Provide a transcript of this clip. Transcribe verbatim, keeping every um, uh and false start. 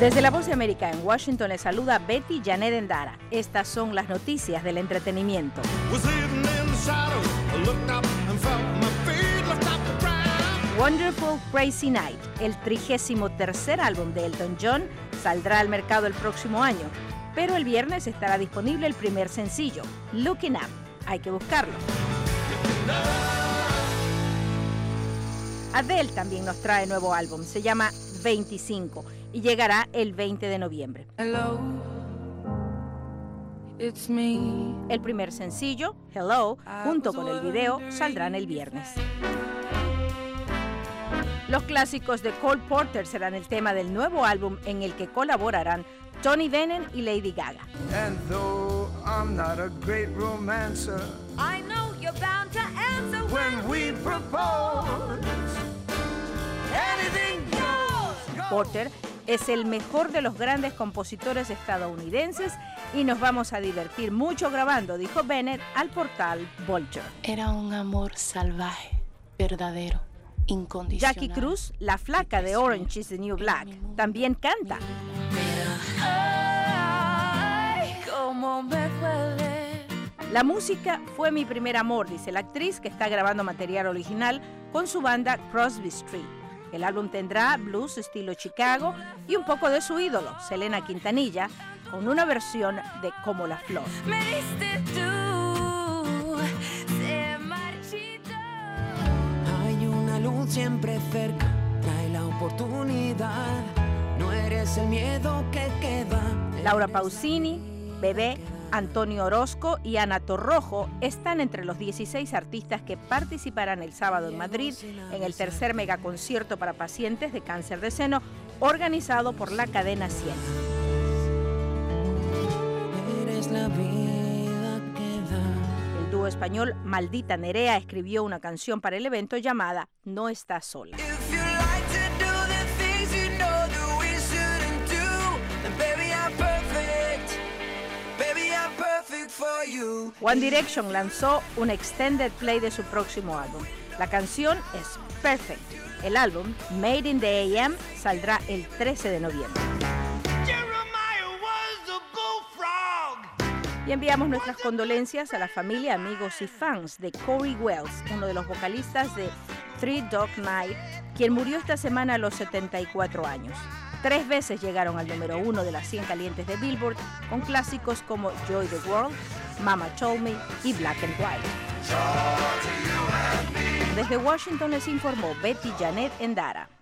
Desde La Voz de América en Washington les saluda Betty Janet Endara. Estas son las noticias del entretenimiento. Wonderful Crazy Night, el trigésimo tercer álbum de Elton John, saldrá al mercado el próximo año, pero el viernes estará disponible el primer sencillo, Looking Up. Hay que buscarlo. Adele también nos trae nuevo álbum, se llama veinticinco y llegará el veinte de noviembre. Hello, it's me. El primer sencillo, Hello, junto con el video, saldrán el viernes. Los clásicos de Cole Porter serán el tema del nuevo álbum en el que colaborarán Tony Bennett y Lady Gaga. And though I'm not a great romancer, I know you're bound to answer when we propose, anything goes. Porter es el mejor de los grandes compositores estadounidenses y nos vamos a divertir mucho grabando, dijo Bennett al portal Vulture. Era un amor salvaje, verdadero, incondicional. Jackie Cruz, la flaca de Orange is the New Black, también canta. Ay, cómo me duele. La música fue mi primer amor, dice la actriz que está grabando material original con su banda Crosby Street. El álbum tendrá blues estilo Chicago y un poco de su ídolo, Selena Quintanilla, con una versión de Como la Flor. Me diste tú, se marchitó. Hay una luz siempre cerca, trae la oportunidad. No eres el miedo que queda. Laura Pausini, Bebé, Antonio Orozco y Ana Torrojo están entre los dieciséis artistas que participarán el sábado en Madrid en el tercer megaconcierto para pacientes de cáncer de seno organizado por la cadena Cien. Eres la vida que da. El dúo español Maldita Nerea escribió una canción para el evento llamada No estás sola. If you like to do the things you know that we shouldn't do, then baby I'm perfect. Baby I'm perfect for you. One Direction lanzó un extended play de su próximo álbum. La canción es Perfect. El álbum, Made in the A M, saldrá el trece de noviembre. Y enviamos nuestras condolencias a la familia, amigos y fans de Corey Wells, uno de los vocalistas de Three Dog Night, quien murió esta semana a los setenta y cuatro años. Tres veces llegaron al número uno de las cien calientes de Billboard, con clásicos como Joy the World, Mama Told Me y Black and White. Desde Washington les informó Betty Janet Endara.